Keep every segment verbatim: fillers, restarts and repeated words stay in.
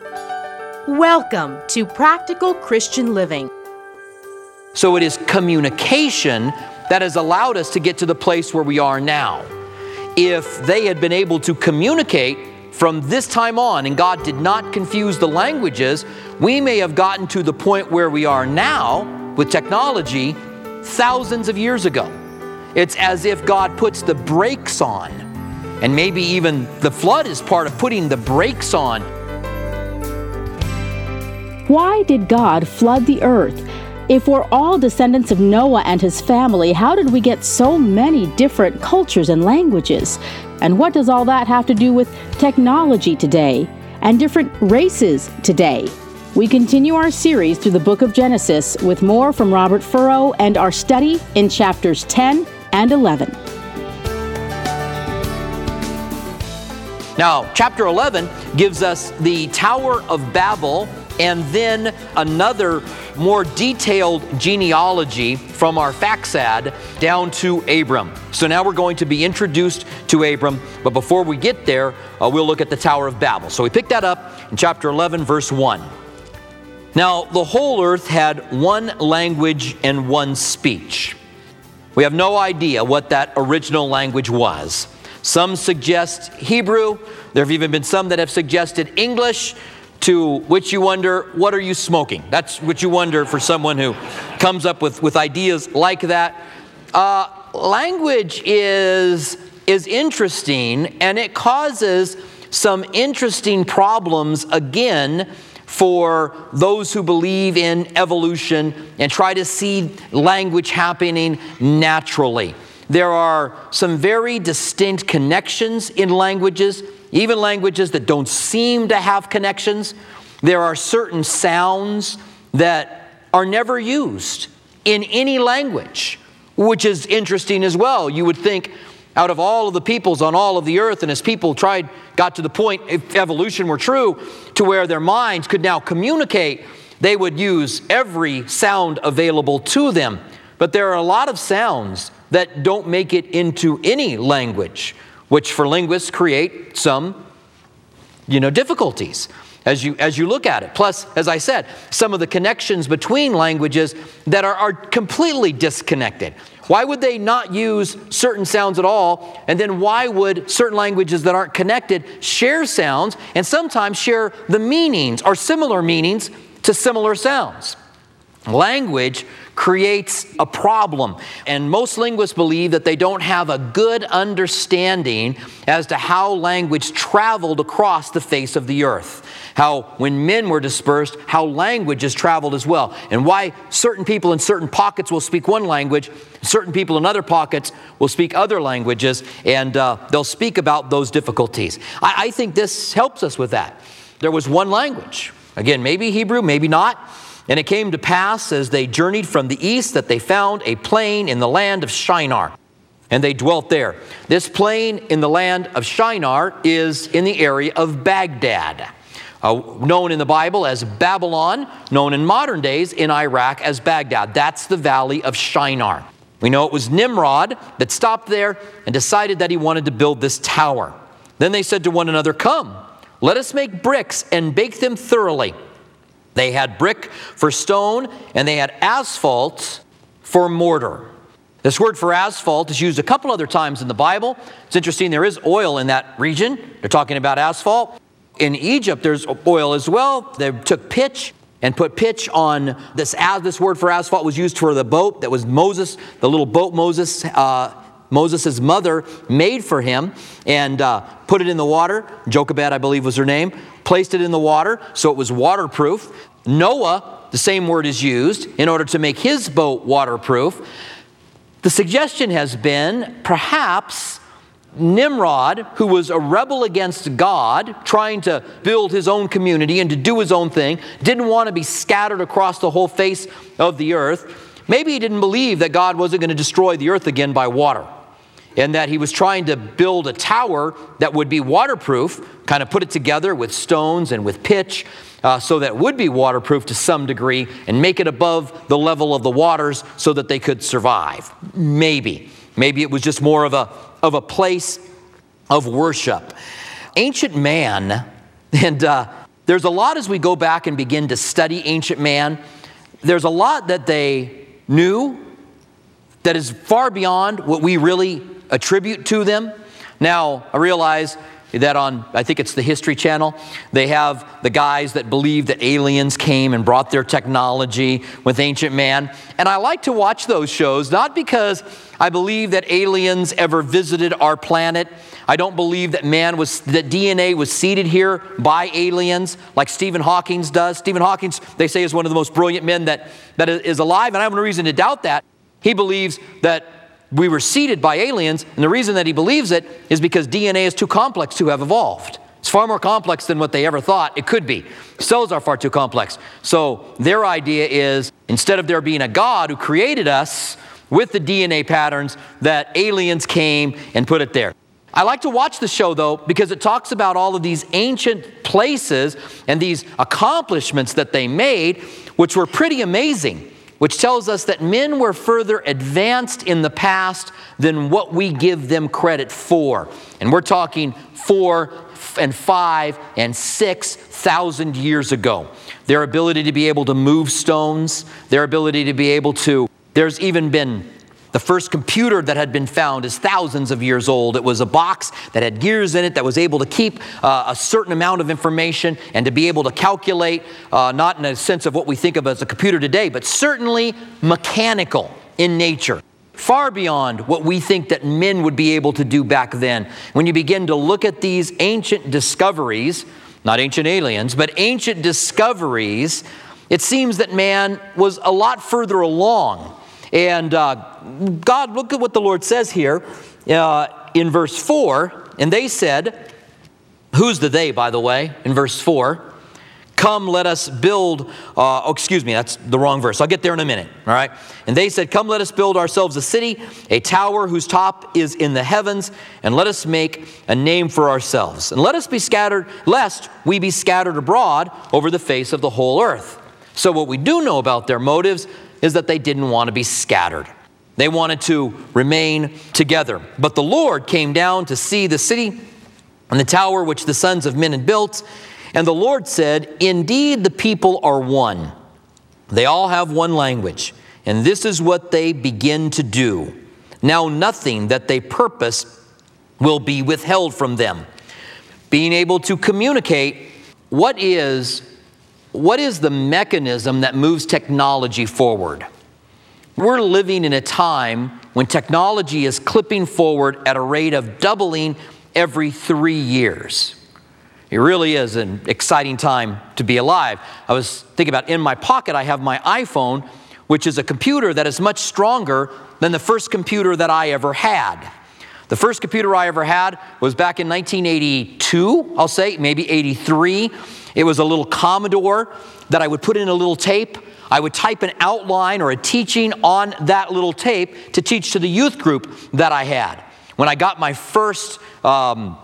Welcome to Practical Christian Living. So it is communication that has allowed us to get to the place where we are now. If they had been able to communicate from this time on, and God did not confuse the languages, we may have gotten to the point where we are now with technology thousands of years ago. It's as if God puts the brakes on, and maybe even the flood is part of putting the brakes on. Why did God flood the earth? If we're all descendants of Noah and his family, how did we get so many different cultures and languages? And what does all that have to do with technology today and different races today? We continue our series through the book of Genesis with more from Robert Furrow and our study in chapters ten and eleven. Now, chapter eleven gives us the Tower of Babel, and then another more detailed genealogy from our Faxad down to Abram. So now we're going to be introduced to Abram, but before we get there, uh, we'll look at the Tower of Babel. So we pick that up in chapter eleven, verse one. Now, the whole earth had one language and one speech. We have no idea what that original language was. Some suggest Hebrew. There have even been some that have suggested English, to which you wonder, what are you smoking? That's what you wonder for someone who comes up with, with ideas like that. Uh, language is, is interesting, and it causes some interesting problems, again, for those who believe in evolution and try to see language happening naturally. There are some very distinct connections in languages, even languages that don't seem to have connections. There are certain sounds that are never used in any language, which is interesting as well. You would think out of all of the peoples on all of the earth, and as people tried, got to the point, if evolution were true, to where their minds could now communicate, they would use every sound available to them. But there are a lot of sounds that don't make it into any language, which for linguists create some, you know, difficulties as you as you look at it. Plus, as I said, some of the connections between languages that are, are completely disconnected. Why would they not use certain sounds at all? And then why would certain languages that aren't connected share sounds and sometimes share the meanings or similar meanings to similar sounds? Language creates a problem, and most linguists believe that they don't have a good understanding as to how language traveled across the face of the earth. How when men were dispersed, how languages traveled as well, and why certain people in certain pockets will speak one language, certain people in other pockets will speak other languages, and uh, they'll speak about those difficulties. I, I think this helps us with that. There was one language. Again, maybe Hebrew, maybe not. And it came to pass as they journeyed from the east that they found a plain in the land of Shinar, and they dwelt there. This plain in the land of Shinar is in the area of Baghdad, uh, known in the Bible as Babylon, known in modern days in Iraq as Baghdad. That's the valley of Shinar. We know it was Nimrod that stopped there and decided that he wanted to build this tower. Then they said to one another, "Come, let us make bricks and bake them thoroughly." They had brick for stone, and they had asphalt for mortar. This word for asphalt is used a couple other times in the Bible. It's interesting, there is oil in that region. They're talking about asphalt. In Egypt, there's oil as well. They took pitch and put pitch on this. As this word for asphalt was used for the boat that was Moses, the little boat Moses, uh, Moses' mother made for him, and uh, put it in the water. Jochebed, I believe, was her name. Placed it in the water so it was waterproof. Noah, the same word is used in order to make his boat waterproof. The suggestion has been perhaps Nimrod, who was a rebel against God, trying to build his own community and to do his own thing, didn't want to be scattered across the whole face of the earth. Maybe he didn't believe that God wasn't going to destroy the earth again by water, and that he was trying to build a tower that would be waterproof, kind of put it together with stones and with pitch, uh, so that it would be waterproof to some degree, and make it above the level of the waters so that they could survive. Maybe. Maybe it was just more of a, of a place of worship. Ancient man, and uh, There's a lot as we go back and begin to study ancient man. There's a lot that they knew that is far beyond what we really attribute to them. Now, I realize that on, I think it's the History Channel, they have the guys that believe that aliens came and brought their technology with ancient man. And I like to watch those shows, not because I believe that aliens ever visited our planet. I don't believe that man was, that D N A was seeded here by aliens like Stephen Hawking does. Stephen Hawking, they say, is one of the most brilliant men that, that is alive, and I have no reason to doubt that. He believes that we were seeded by aliens, and the reason that he believes it is because D N A is too complex to have evolved. It's far more complex than what they ever thought it could be. Cells are far too complex. So their idea is, instead of there being a God who created us with the D N A patterns, that aliens came and put it there. I like to watch the show, though, because it talks about all of these ancient places and these accomplishments that they made, which were pretty amazing, which tells us that men were further advanced in the past than what we give them credit for. And we're talking four and five and six thousand years ago. Their ability to be able to move stones, their ability to be able to, there's even been the first computer that had been found is thousands of years old. It was a box that had gears in it that was able to keep uh, a certain amount of information and to be able to calculate, uh, not in a sense of what we think of as a computer today, but certainly mechanical in nature. Far beyond what we think that men would be able to do back then. When you begin to look at these ancient discoveries, not ancient aliens, but ancient discoveries, it seems that man was a lot further along. And uh, God, look at what the Lord says here uh, in verse four. And they said, who's the they, by the way, in verse four? Come, let us build, uh, oh, excuse me, that's the wrong verse. I'll get there in a minute, all right? And they said, come, let us build ourselves a city, a tower whose top is in the heavens, and let us make a name for ourselves. And let us be scattered, lest we be scattered abroad over the face of the whole earth. So what we do know about their motives is that they didn't want to be scattered. They wanted to remain together. But the Lord came down to see the city and the tower which the sons of men had built. And the Lord said, indeed, the people are one. They all have one language. And this is what they begin to do. Now nothing that they purpose will be withheld from them. Being able to communicate what is What is the mechanism that moves technology forward? We're living in a time when technology is clipping forward at a rate of doubling every three years. It really is an exciting time to be alive. I was thinking about, in my pocket, I have my iPhone, which is a computer that is much stronger than the first computer that I ever had. The first computer I ever had was back in nineteen eighty-two, I'll say, maybe eighty-three. It was a little Commodore that I would put in a little tape. I would type an outline or a teaching on that little tape to teach to the youth group that I had. When I got my first um,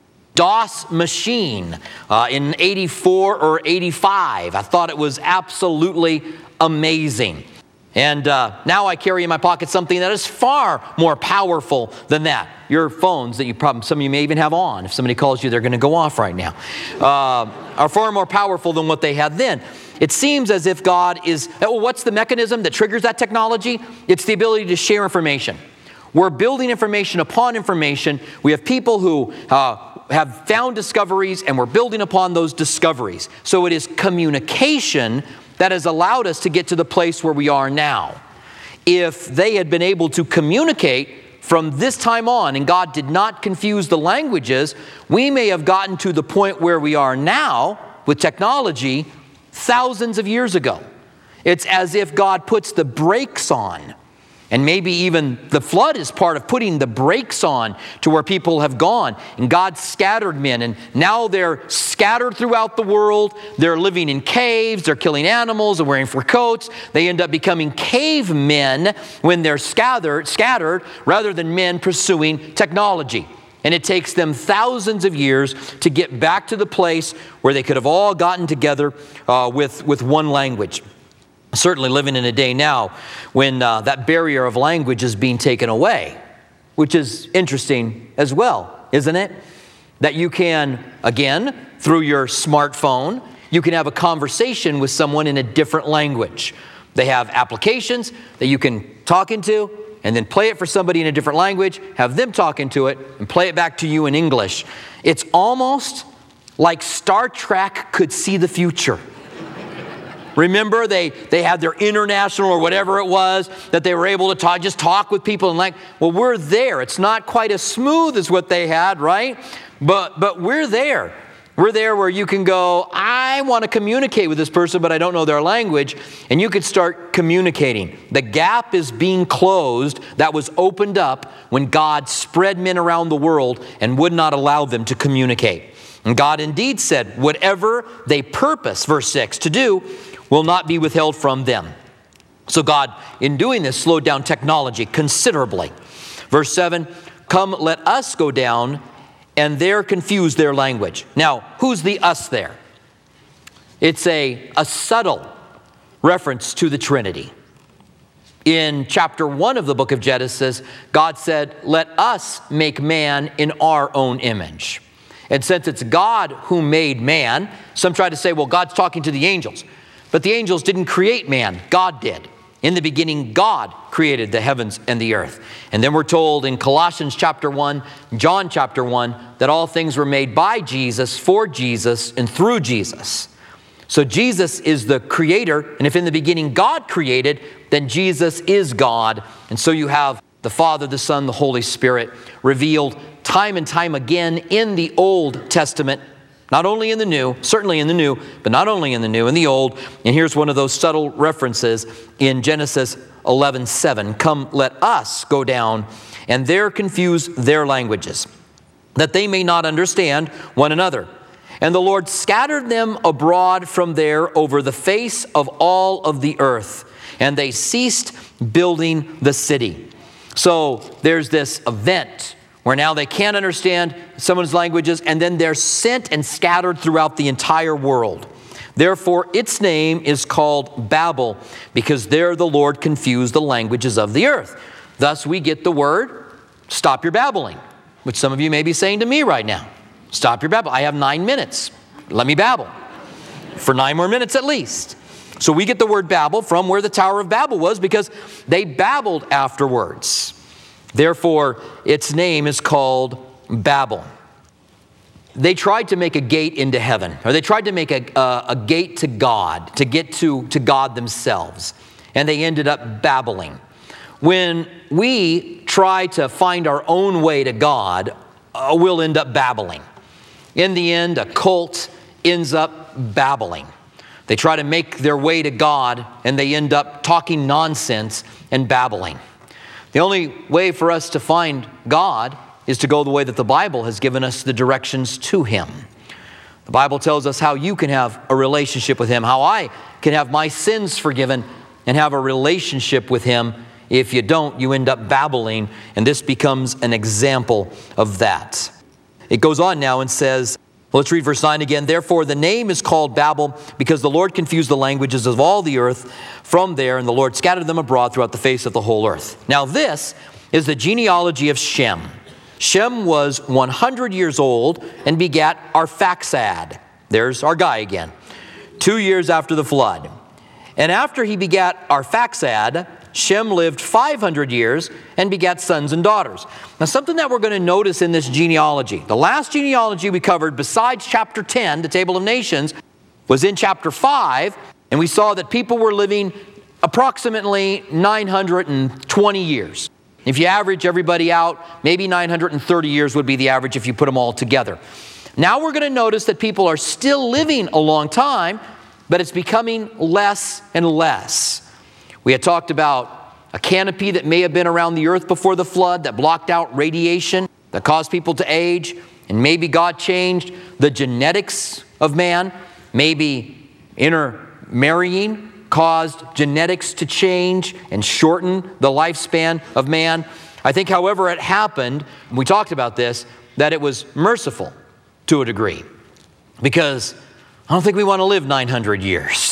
DOS machine uh, in eighty-four or eighty-five, I thought it was absolutely amazing. And uh, now I carry in my pocket something that is far more powerful than that. Your phones that you probably, some of you may even have on. If somebody calls you, they're going to go off right now. Uh, are far more powerful than what they had then. It seems as if God is, well, what's the mechanism that triggers that technology? It's the ability to share information. We're building information upon information. We have people who uh, have found discoveries, and we're building upon those discoveries. So it is communication that has allowed us to get to the place where we are now. If they had been able to communicate from this time on, and God did not confuse the languages, we may have gotten to the point where we are now with technology thousands of years ago. It's as if God puts the brakes on. And maybe even the flood is part of putting the brakes on to where people have gone. And God scattered men. And now they're scattered throughout the world. They're living in caves. They're killing animals and wearing fur coats. They end up becoming cavemen when they're scattered, scattered rather than men pursuing technology. And it takes them thousands of years to get back to the place where they could have all gotten together uh, with, with one language. Certainly living in a day now when uh, that barrier of language is being taken away, which is interesting as well, isn't it? that you can, again, through your smartphone, you can have a conversation with someone in a different language. They have applications that you can talk into and then play it for somebody in a different language, have them talk into it, and play it back to you in English. It's almost like Star Trek could see the future. Remember, they, they had their international or whatever it was, that they were able to talk, just talk with people and like, well, we're there. It's not quite as smooth as what they had, right? But, but we're there. We're there where you can go, I want to communicate with this person, but I don't know their language, and you could start communicating. The gap is being closed that was opened up when God spread men around the world and would not allow them to communicate. And God indeed said, whatever they purpose, verse six, to do will not be withheld from them. So God, in doing this, slowed down technology considerably. Verse seven, come, let us go down and there confuse their language. Now, who's the us there? It's a, a subtle reference to the Trinity. In chapter one of the book of Genesis, God said, let us make man in our own image. And since it's God who made man, some try to say, well, God's talking to the angels. But the angels didn't create man, God did. In the beginning, God created the heavens and the earth. And then we're told in Colossians chapter one, John chapter one, that all things were made by Jesus, for Jesus, and through Jesus. So Jesus is the creator, and if in the beginning God created, then Jesus is God. And so you have the Father, the Son, the Holy Spirit revealed time and time again in the Old Testament. Not only in the New, certainly in the New, but not only in the New, in the Old. And here's one of those subtle references in Genesis eleven seven. Come, let us go down and there confuse their languages, that they may not understand one another. And the Lord scattered them abroad from there over the face of all of the earth, and they ceased building the city. So there's this event where now they can't understand someone's languages, and then they're sent and scattered throughout the entire world. Therefore, its name is called Babel, because there the Lord confused the languages of the earth. Thus we get the word, stop your babbling, which some of you may be saying to me right now. Stop your babble. I have nine minutes. Let me babble for nine more minutes at least. So we get the word Babel from where the Tower of Babel was, because they babbled afterwards. Therefore, its name is called Babel. They tried to make a gate into heaven, or they tried to make a, a, a gate to God, to get to, to God themselves. And they ended up babbling. When we try to find our own way to God, uh, we'll end up babbling. In the end, a cult ends up babbling. They try to make their way to God, and they end up talking nonsense and babbling. The only way for us to find God is to go the way that the Bible has given us the directions to Him. The Bible tells us how you can have a relationship with Him, how I can have my sins forgiven and have a relationship with Him. If you don't, you end up babbling, and this becomes an example of that. It goes on now and says, well, let's read verse nine again. Therefore, the name is called Babel, because the Lord confused the languages of all the earth from there, and the Lord scattered them abroad throughout the face of the whole earth. Now, this is the genealogy of Shem. Shem was one hundred years old and begat Arphaxad. There's our guy again. Two years after the flood. And after he begat Arphaxad, Shem lived five hundred years and begat sons and daughters. Now, something that we're going to notice in this genealogy, the last genealogy we covered besides chapter ten, the Table of Nations, was in chapter five, and we saw that people were living approximately nine hundred twenty years. If you average everybody out, maybe nine hundred thirty years would be the average if you put them all together. Now we're going to notice that people are still living a long time, but it's becoming less and less. We had talked about a canopy that may have been around the earth before the flood that blocked out radiation, that caused people to age, and maybe God changed the genetics of man. Maybe intermarrying caused genetics to change and shorten the lifespan of man. I think, however it happened, we talked about this, that it was merciful to a degree, because I don't think we want to live nine hundred years.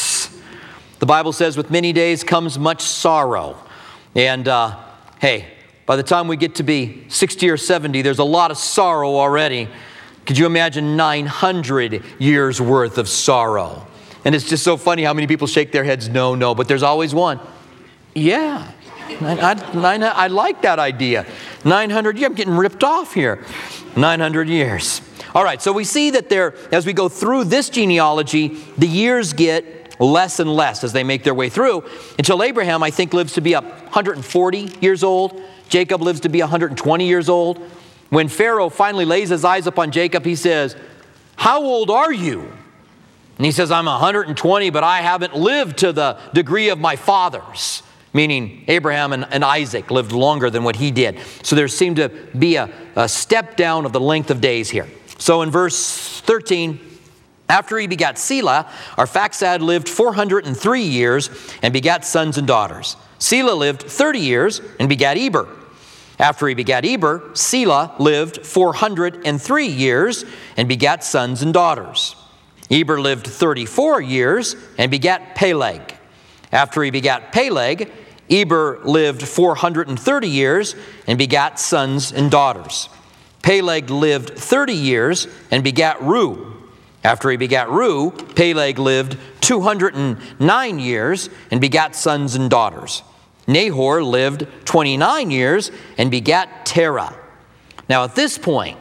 The Bible says with many days comes much sorrow. And uh, hey, by the time we get to be sixty or seventy, there's a lot of sorrow already, Could you imagine nine hundred years worth of sorrow? And it's just so funny how many people shake their heads, no, no, but there's always one. Yeah, I, I, I like that idea. nine hundred years, I'm getting ripped off here. nine hundred years. All right, so we see that there, as we go through this genealogy, the years get less and less as they make their way through, until Abraham, I think, lives to be up one hundred forty years old. Jacob lives to be one hundred twenty years old. When Pharaoh finally lays his eyes upon Jacob, he says, "How old are you?" And he says, "I'm one hundred twenty, but I haven't lived to the degree of my fathers." Meaning Abraham and, and Isaac lived longer than what he did. So there seemed to be a, a step down of the length of days here. So in verse thirteen, after he begat Selah, Arphaxad lived four hundred three years and begat sons and daughters. Selah lived thirty years and begat Eber. After he begat Eber, Selah lived four hundred three years and begat sons and daughters. Eber lived thirty-four years and begat Peleg. After he begat Peleg, Eber lived four hundred thirty years and begat sons and daughters. Peleg lived thirty years and begat Reu. After he begat Reu, Peleg lived two hundred nine years and begat sons and daughters. Nahor lived twenty-nine years and begat Terah. Now at this point,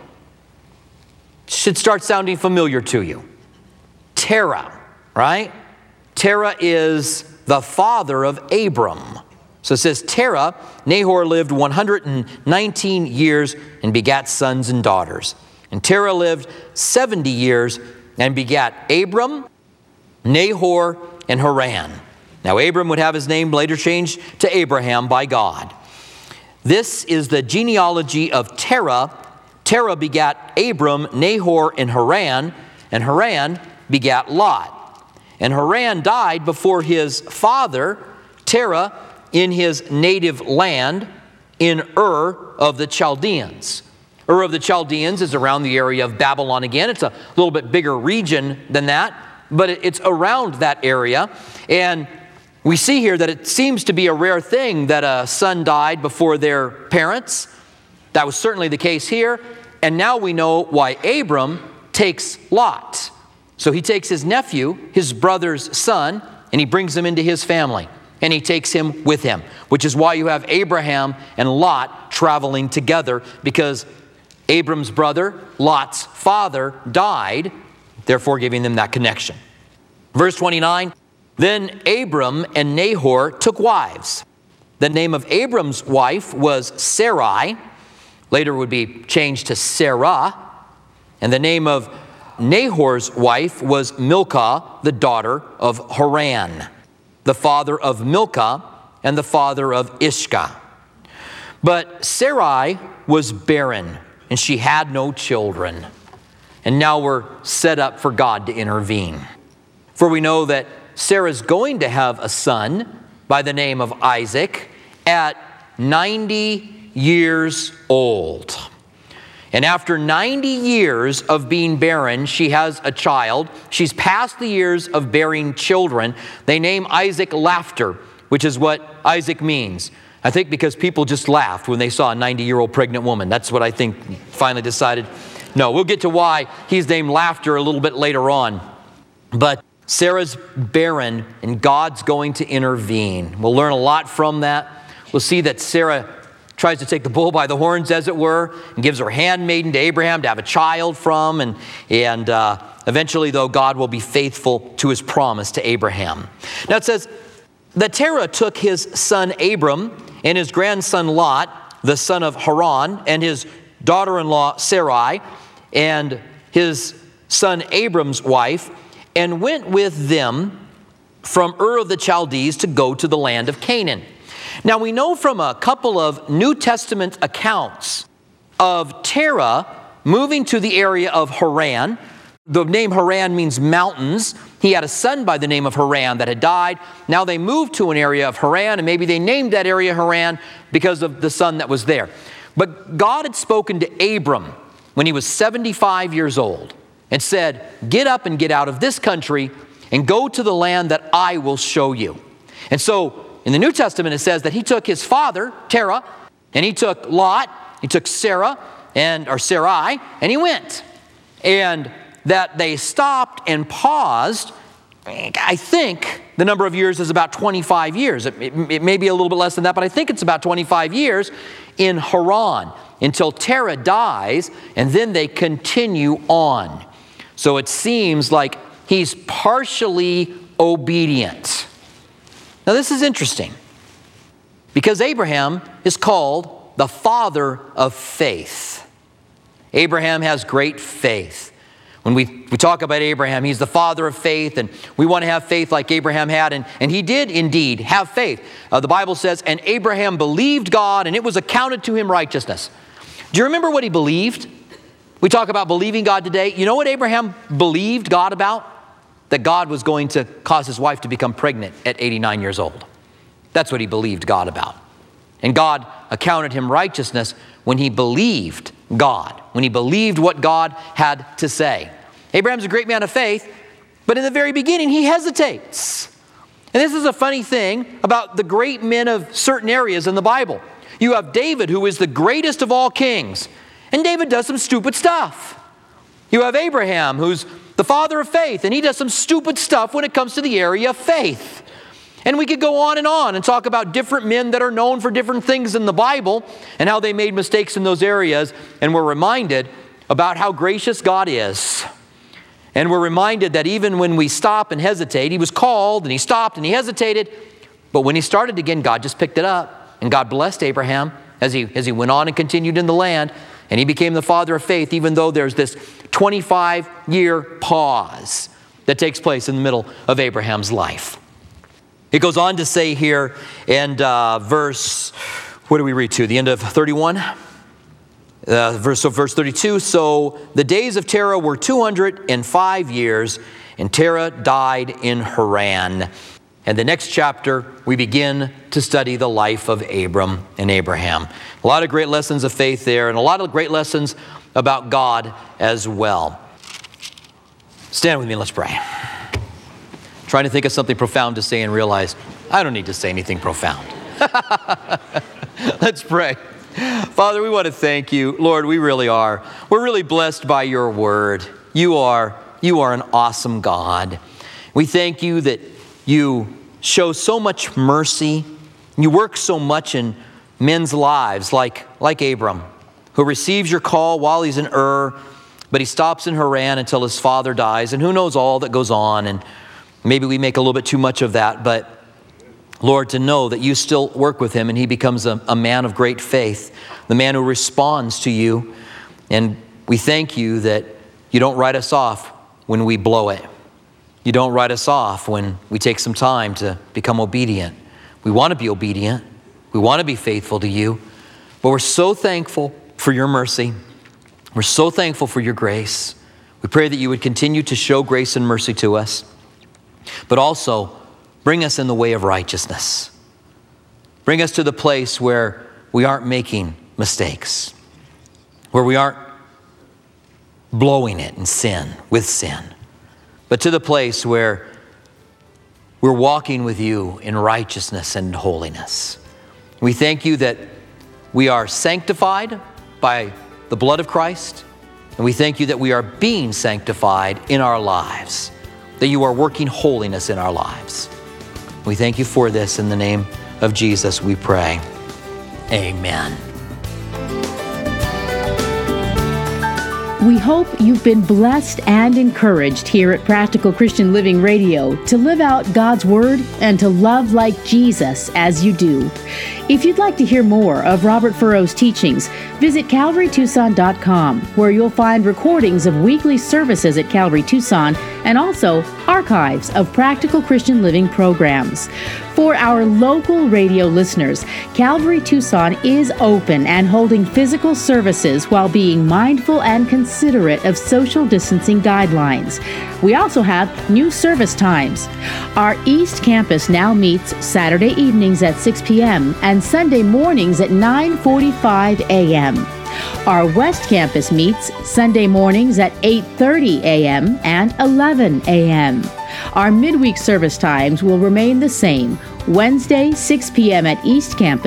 it should start sounding familiar to you. Terah, right? Terah is the father of Abram. So it says Terah, Nahor lived one hundred nineteen years and begat sons and daughters. And Terah lived seventy years and begat Abram, Nahor, and Haran. Now Abram would have his name later changed to Abraham by God. This is the genealogy of Terah. Terah begat Abram, Nahor, and Haran, and Haran begat Lot. And Haran died before his father, Terah, in his native land in Ur of the Chaldeans. Ur of the Chaldeans is around the area of Babylon again. It's a little bit bigger region than that, but it's around that area. And we see here that it seems to be a rare thing that a son died before their parents. That was certainly the case here. And now we know why Abram takes Lot. So he takes his nephew, his brother's son, and he brings him into his family. And he takes him with him, which is why you have Abraham and Lot traveling together, because Abram's brother, Lot's father, died, therefore giving them that connection. Verse twenty-nine, then Abram and Nahor took wives. The name of Abram's wife was Sarai, later would be changed to Sarah, and the name of Nahor's wife was Milcah, the daughter of Haran, the father of Milcah and the father of Ishka. But Sarai was barren, and she had no children. And now we're set up for God to intervene. For we know that Sarah's going to have a son by the name of Isaac at ninety years old. And after ninety years of being barren, she has a child. She's past the years of bearing children. They name Isaac Laughter, which is what Isaac means. I think because people just laughed when they saw a ninety-year-old pregnant woman. That's what I think finally decided. No, we'll get to why he's named Laughter a little bit later on. But Sarah's barren, and God's going to intervene. We'll learn a lot from that. We'll see that Sarah tries to take the bull by the horns, as it were, and gives her handmaiden to Abraham to have a child from. And, and uh, eventually, though, God will be faithful to his promise to Abraham. Now it says that Terah took his son Abram and his grandson Lot, the son of Haran, and his daughter-in-law Sarai, and his son Abram's wife, and went with them from Ur of the Chaldees to go to the land of Canaan. Now we know from a couple of New Testament accounts of Terah moving to the area of Haran. The name Haran means mountains. He had a son by the name of Haran that had died. Now they moved to an area of Haran, and maybe they named that area Haran because of the son that was there. But God had spoken to Abram when he was seventy-five years old and said, get up and get out of this country and go to the land that I will show you. And so in the New Testament, it says that he took his father, Terah, and he took Lot, he took Sarah, and or Sarai, and he went. and that they stopped and paused. I think the number of years is about twenty-five years. It, it, it may be a little bit less than that, but I think it's about twenty-five years in Haran until Terah dies, and then they continue on. So it seems like he's partially obedient. Now this is interesting, because Abraham is called the father of faith. Abraham has great faith. When we, we talk about Abraham, he's the father of faith, and we want to have faith like Abraham had, and, and he did indeed have faith. Uh, the Bible says, and Abraham believed God, and it was accounted to him righteousness. Do you remember what he believed? We talk about believing God today. You know what Abraham believed God about? That God was going to cause his wife to become pregnant at eighty-nine years old. That's what he believed God about. And God accounted him righteousness when he believed God, when he believed what God had to say. Abraham's a great man of faith, but in the very beginning he hesitates. And this is a funny thing about the great men of certain areas in the Bible. You have David, who is the greatest of all kings, and David does some stupid stuff. You have Abraham, who's the father of faith, and he does some stupid stuff when it comes to the area of faith. And we could go on and on and talk about different men that are known for different things in the Bible and how they made mistakes in those areas, and we're reminded about how gracious God is. And we're reminded that even when we stop and hesitate, he was called and he stopped and he hesitated, but when he started again, God just picked it up, and God blessed Abraham as he, as he went on and continued in the land, and he became the father of faith, even though there's this twenty-five year pause that takes place in the middle of Abraham's life. It goes on to say here in uh, verse, what do we read to? The end of thirty-one? Uh, verse, so verse thirty-two, so the days of Terah were two hundred five years, and Terah died in Haran. And the next chapter, we begin to study the life of Abram and Abraham. A lot of great lessons of faith there, and a lot of great lessons about God as well. Stand with me, let's pray. Trying to think of something profound to say and realize I don't need to say anything profound. Let's pray. Father, we want to thank you. Lord, we really are. We're really blessed by your word. You are, you are an awesome God. We thank you that you show so much mercy. You work so much in men's lives, like, like Abram, who receives your call while he's in Ur, but he stops in Haran until his father dies, and who knows all that goes on. And maybe we make a little bit too much of that, but Lord, to know that you still work with him and he becomes a, a man of great faith, the man who responds to you. And we thank you that you don't write us off when we blow it. You don't write us off when we take some time to become obedient. We want to be obedient. We want to be faithful to you, but we're so thankful for your mercy. We're so thankful for your grace. We pray that you would continue to show grace and mercy to us, but also bring us in the way of righteousness. Bring us to the place where we aren't making mistakes, where we aren't blowing it in sin, with sin, but to the place where we're walking with you in righteousness and holiness. We thank you that we are sanctified by the blood of Christ, and we thank you that we are being sanctified in our lives, that you are working holiness in our lives. We thank you for this. In the name of Jesus, we pray. Amen. We hope you've been blessed and encouraged here at Practical Christian Living Radio to live out God's Word and to love like Jesus as you do. If you'd like to hear more of Robert Furrow's teachings, visit Calvary Tucson dot com, where you'll find recordings of weekly services at Calvary Tucson and also archives of Practical Christian Living programs. For our local radio listeners, Calvary Tucson is open and holding physical services while being mindful and considerate of social distancing guidelines. We also have new service times. Our East Campus now meets Saturday evenings at six p.m. and Sunday mornings at nine forty-five a.m. Our West Campus meets Sunday mornings at eight thirty a.m. and eleven a.m. Our midweek service times will remain the same. Wednesday, six p.m. at East Campus,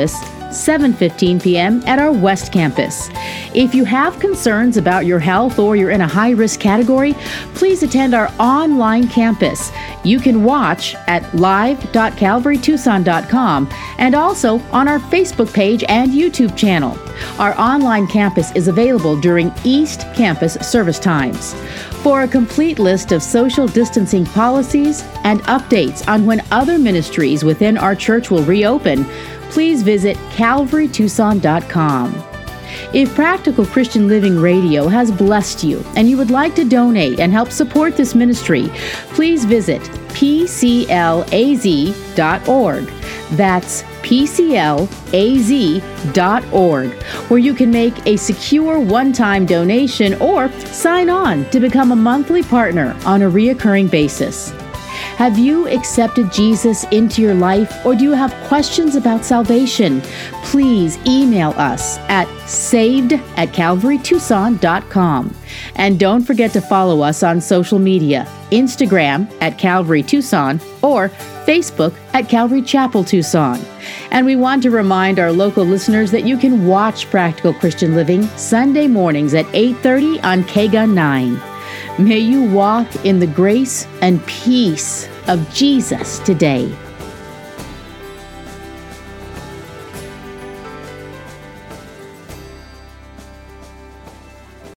seven fifteen p.m. at our West Campus. If you have concerns about your health or you're in a high-risk category, please attend our online campus. You can watch at live dot calvary tucson dot com and also on our Facebook page and YouTube channel. Our online campus is available during East Campus service times. For a complete list of social distancing policies and updates on when other ministries within our church will reopen, please visit calvary tucson dot com. If Practical Christian Living Radio has blessed you and you would like to donate and help support this ministry, please visit p c l a z dot org. That's p c l a z dot org, where you can make a secure one-time donation or sign on to become a monthly partner on a reoccurring basis. Have you accepted Jesus into your life, or do you have questions about salvation? Please email us at saved at calvary tucson dot com. And don't forget to follow us on social media, Instagram at Calvary Tucson or Facebook at Calvary Chapel Tucson. And we want to remind our local listeners that you can watch Practical Christian Living Sunday mornings at eight thirty on K G U N nine. May you walk in the grace and peace of Jesus today.